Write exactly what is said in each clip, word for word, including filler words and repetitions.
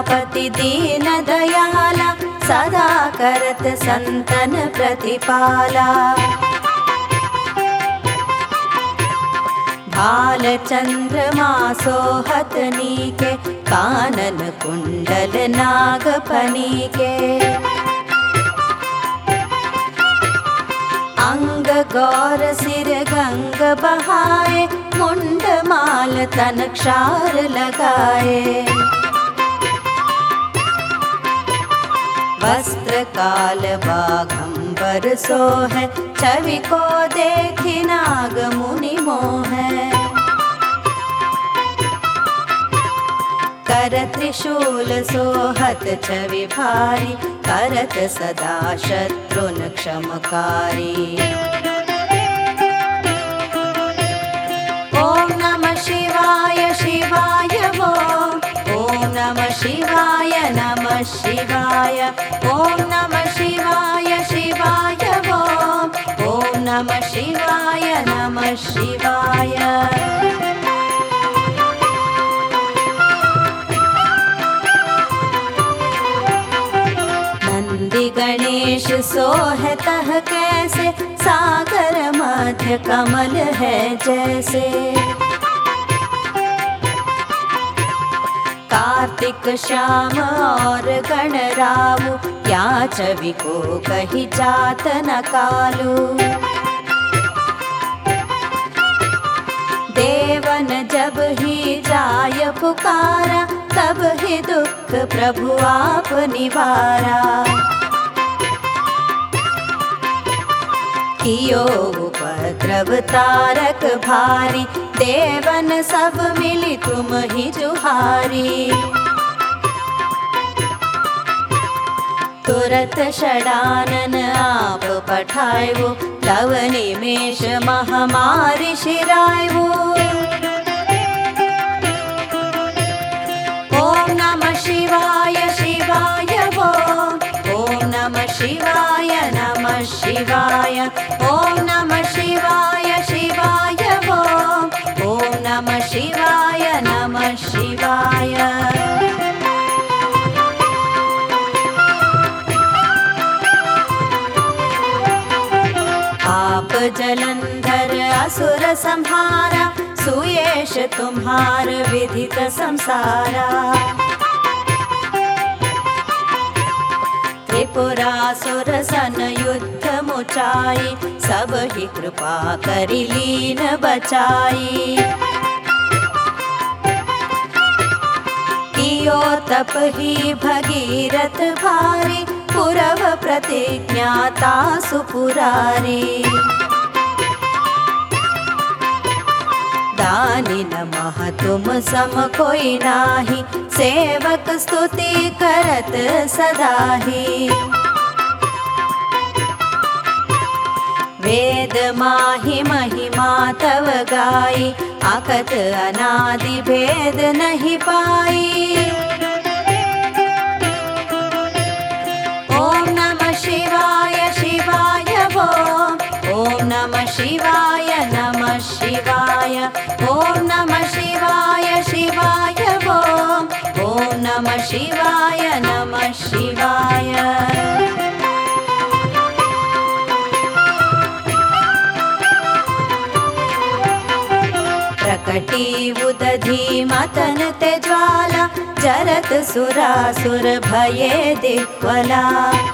प्रजापति दीन दयाला, सदा करत संतन प्रतिपाला। भाल चंद्रमा सोहत नीके, कानन कुंडल नागफनी के। अंग गौर सिर गंग बहाए, मुंड माल तन क्षार लगाए। वस्त्र काल बाघंबर सोहै, छवि को देखि नाग मुनि मोहै। कर त्रिशूल सोहत छवि भारी, करत सदा शत्रुन क्षमकारी। ओम नमः शिवाय शिवाय ओम, ओम नमः शिवाय नमः शिवाय, ओम नमः शिवाय शिवाय ओम, ओम नमः शिवाय नमः शिवाय। गणेश सोहतः कैसे, सागर मध्य कमल है जैसे। कार्तिक श्याम और गणरावु, या छवि को कही जात न कालू। देवन जब ही जाय पुकारा, तब ही दुख प्रभु आप निवारा। कियो उपद्रव तारक भारी, देवन सब मिली तुम ही जुहारी। तुरत षडानन आप पठायो, लव निमेष महामारी शिरायो। ओम नमः शिवाय शिवाय ओम, ओम नमः शिवाय नमः शिवाय, ओम नमः शिवाय शिवाय ओम, ओम नमः शिवाय नमः शिवाय। आप जलंधर असुर संहारा, सुयेश तुम्हार विधित संसारा। त्रिपुरासुर सन युद्ध मुचाई, सब ही कृपा करि लीन बचाई। कियो तप ही भगीरथ भारी, पुरव प्रतिज्ञा तासु पुरारी। दानी नमः तुम सम कोई नाही, सेवक स्तुति करत सदाही। वेद माहि महिमा तव गाई, आकत अनादि भेद नहीं पाई। ओम नमः शिवाय शिवाय ओम, ओम नमः शिवाय नमः शिवाय, ओम नमः शिवाय शिवाय ओम, ओम नमः शिवाय नमः शिवाय। प्रकटी उदधी मतन ते ज्वाला, जरत सुरासुर भये दिग्वला।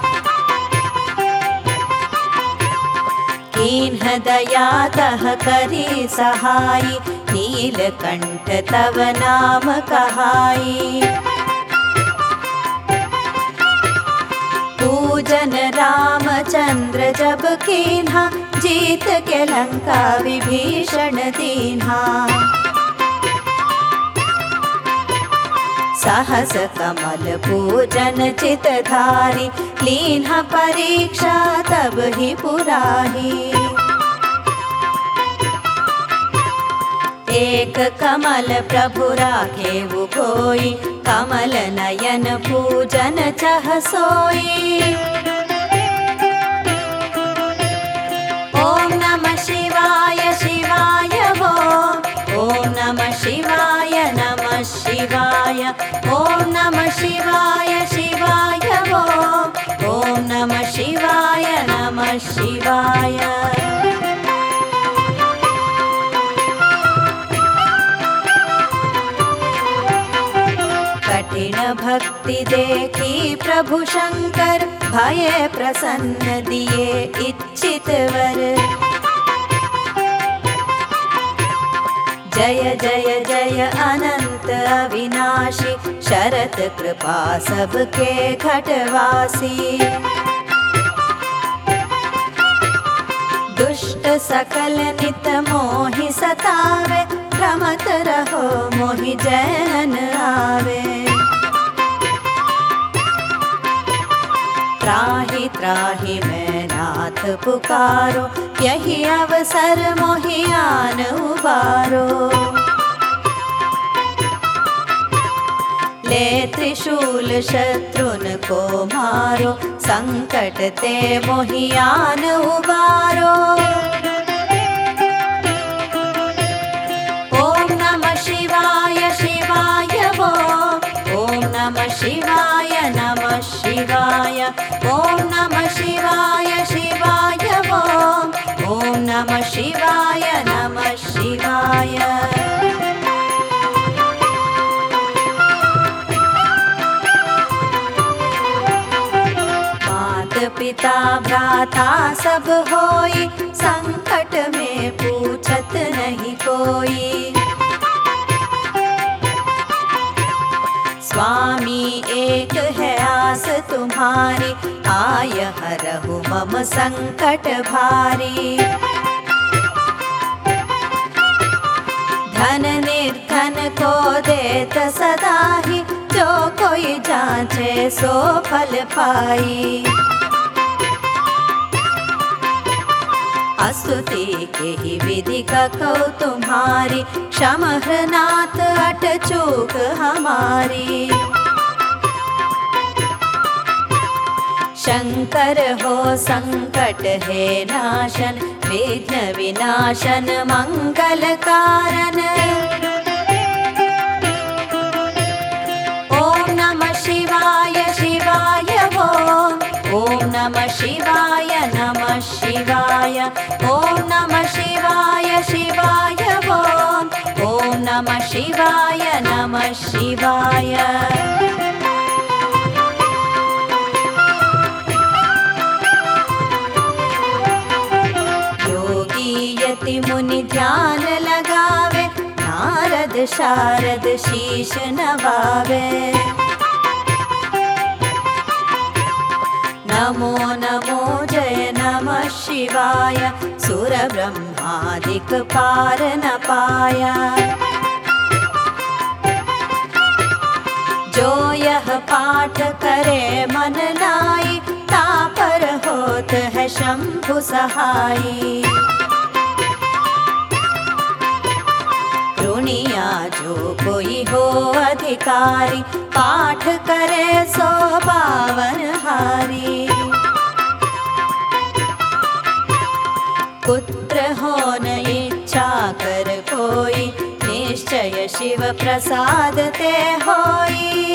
कीन्ह दया तह करी सहाई, नीलकंठ तव नाम कहाई। पूजन रामचंद्र जब कीन्हा, जीत के लंका विभीषण दीन्हा। सहस कमल पूजन चितधारी, लीन्हा परीक्षा तब ही पुराही। एक कमल प्रभु राखेउ कोई, कमल नयन पूजन चह सोई। ओम नमः शिवाय शिवाय ओम, ओम नमः शिवाय नमः शिवाय, ओम नमः शिवाय शिवाय ओम ओम नमः शिवाय नमः शिवाय। कठिन भक्ति देखी प्रभु शंकर भये प्रसन्न दिए इच्छित वर। जय जय जय अनंत अविनाशी शरत कृपा सबके घटवासी। दुष्ट सकल नित मोहि सतावे भ्रमत रहो मोहि जैन आवे। त्राहि त्राहि मैं नाथ पुकारो यही अवसर मोहि आन उबारो। ले त्रिशूल शत्रुन को मारो संकट ते मोहि आन उबारो। ओम नमः शिवाय शिवाय ओम ओम नमः शिवाय नमः शिवाय ओम नमः शिवाय शिवाय ओम ओम नमः शिवाय नमः शिवाय। मात पिता भ्राता सब होई संकट में पूछत नहीं कोई। स्वामी एक है आस तुम्हारी आय हरहु मम संकट भारी। धन निर्धन को देत सदा ही जो कोई जांचे सो फल पाई। स्तुति के ही विधि कहो तुम्हारी क्षमः नाथ अट चूक हमारी। शंकर हो संकट है नाशन विघ्न विनाशन मंगल कारण। ओम नमः शिवाय शिवाय ओम ओम नमः शिवाय नमः शिवाय ओम नमः शिवाय शिवाय ओम ओम नमः शिवाय नमः शिवाय। योगी यति मुनि ध्यान लगावे नारद शारद शीश नवावे। नमो नमो जय नमः शिवाय सुर ब्रह्मादिक पार न पाया। जो यह पाठ करे मन लाई तापर होत है शंभु सहाई। ऋणिया जो कोई हो अधिकारी पाठ करे सो पावन हारी। पुत्र हो न इच्छा कर कोई निश्चय शिव प्रसाद ते होई।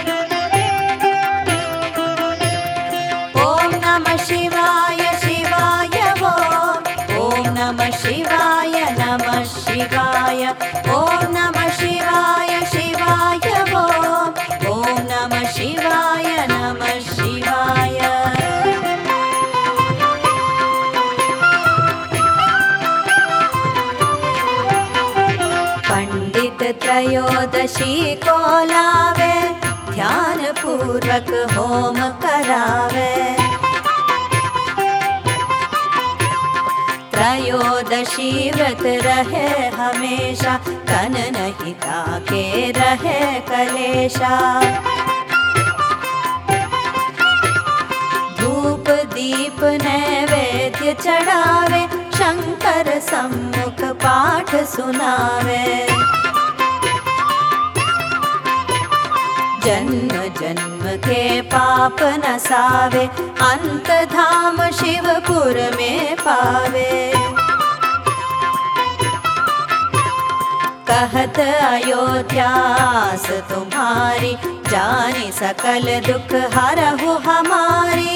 ओम नमः शिवाय शिवाय ओम ओम नमः शिवाय नमः शिवाय ओम नमः शिवाय शिवाय ओम ओम नमः शिवाय नमः शिवाय। पंडित त्रयोदशी को लावे ध्यान पूर्वक होम करावे। त्रयोदशी व्रत रहे हमेशा तन नहीं ताके रहे कलेशा। धूप दीप नैवेद्य चढ़ावे शंकर सम्मुख पाठ सुनावे। जन्म जन्म के पाप नसावे अंत धाम शिवपुर में पावे। कहत अयोध्यास तुम्हारी जाने सकल दुख हरहु हमारे।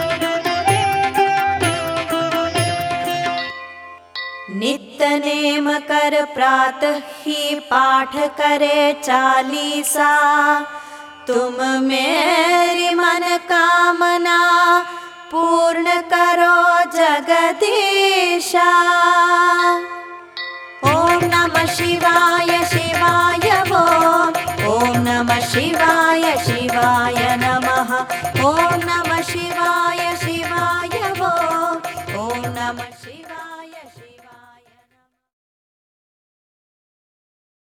नित्य नेम कर प्रातः ही पाठ करे चालीसा, तुम मेरी मन कामना पूर्ण करो जगदीशा। ओम नमः शिवाय शिवाय ओम, ओम नमः शिवाय शिवाय नमः, ओम नमः शिवाय